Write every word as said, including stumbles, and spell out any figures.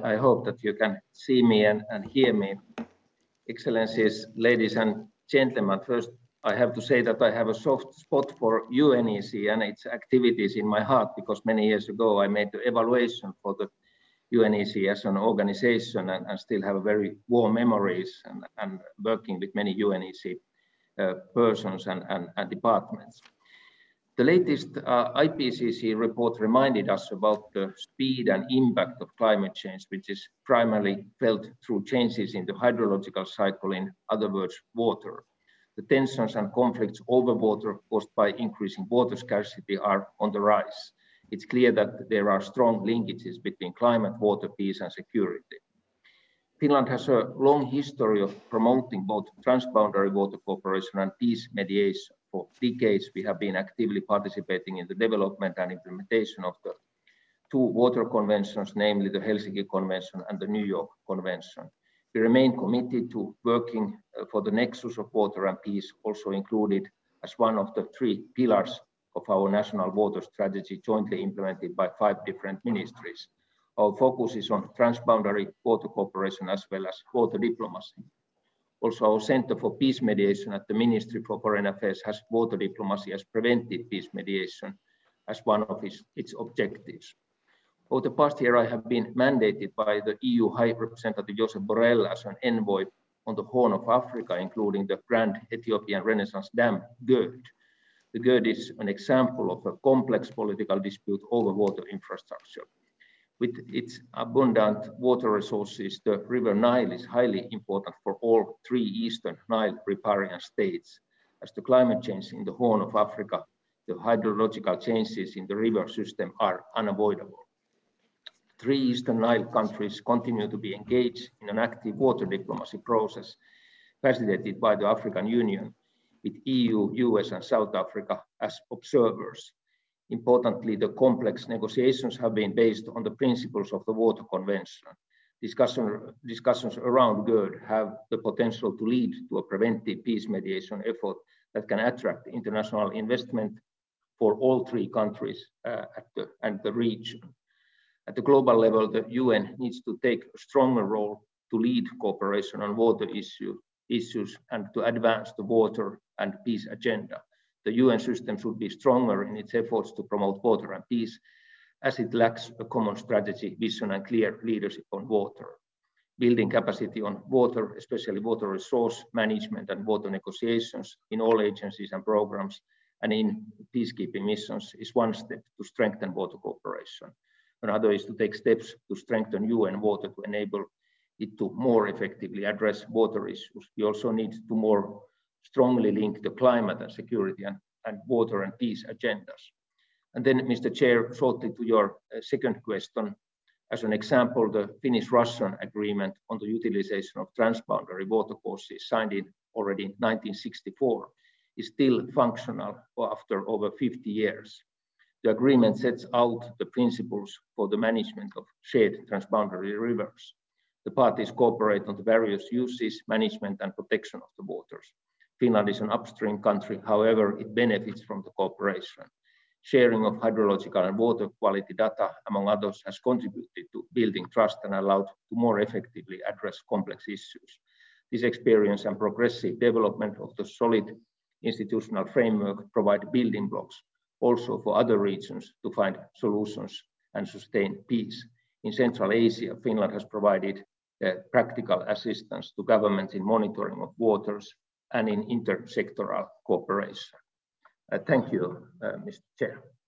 I hope that you can see me and, and hear me. Excellencies, ladies and gentlemen, first I have to say that I have a soft spot for U N E C and its activities in my heart, because many years ago I made the evaluation for the U N E C as an organization, and, and still have very warm memories and, and working with many U N E C uh, persons and, and, and departments. The latest uh, I P C C report reminded us about the speed and impact of climate change, which is primarily felt through changes in the hydrological cycle, in other words, water. The tensions and conflicts over water caused by increasing water scarcity are on the rise. It's clear that there are strong linkages between climate, water, peace, and security. Finland has a long history of promoting both transboundary water cooperation and peace mediation. For decades, we have been actively participating in the development and implementation of the two water conventions, namely the Helsinki Convention and the New York Convention. We remain committed to working for the nexus of water and peace, also included as one of the three pillars of our national water strategy, jointly implemented by five different ministries. Our focus is on transboundary water cooperation as well as water diplomacy. Also, our Center for Peace Mediation at the Ministry for Foreign Affairs has water diplomacy as preventive peace mediation as one of its, its objectives. Over the past year, I have been mandated by the E U High Representative Josep Borrell as an envoy on the Horn of Africa, including the Grand Ethiopian Renaissance Dam, GERD. The GERD is an example of a complex political dispute over water infrastructure. With its abundant water resources, the River Nile is highly important for all three Eastern Nile riparian states. As the climate change in the Horn of Africa, the hydrological changes in the river system are unavoidable. Three Eastern Nile countries continue to be engaged in an active water diplomacy process facilitated by the African Union, with E U, U S, and South Africa as observers. Importantly, the complex negotiations have been based on the principles of the Water Convention. Discussion, discussions around GERD have the potential to lead to a preventive peace mediation effort that can attract international investment for all three countries uh, at the, and the region. At the global level, the U N needs to take a stronger role to lead cooperation on water issue, issues and to advance the water and peace agenda. The U N system should be stronger in its efforts to promote water and peace, as it lacks a common strategy, vision, and clear leadership on water. Building capacity on water, especially water resource management and water negotiations in all agencies and programs and in peacekeeping missions, is one step to strengthen water cooperation. Another is to take steps to strengthen U N water to enable it to more effectively address water issues. We also need to more strongly link the climate and security and, and water and peace agendas. And then, Mister Chair, shortly to your uh, second question, as an example, the Finnish-Russian agreement on the utilization of transboundary water courses, signed in already in nineteen sixty-four, is still functional after over fifty years. The agreement sets out the principles for the management of shared transboundary rivers. The parties cooperate on the various uses, management, and protection of the waters. Finland is an upstream country, however, it benefits from the cooperation. Sharing of hydrological and water quality data, among others, has contributed to building trust and allowed to more effectively address complex issues. This experience and progressive development of the solid institutional framework provide building blocks also for other regions to find solutions and sustain peace. In Central Asia, Finland has provided uh, practical assistance to governments in monitoring of waters and in intersectoral cooperation. Uh, thank you, uh, Mister Chair.